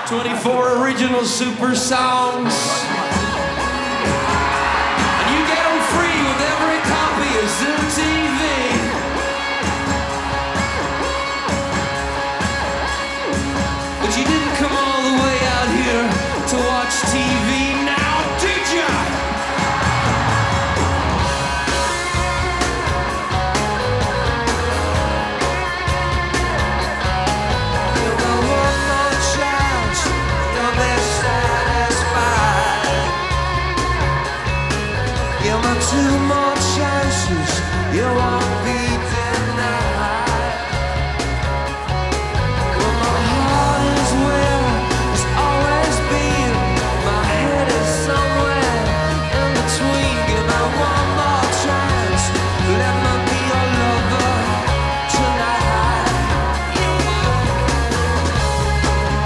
24 original super songs. And you get them free with every copy of Zoo TV.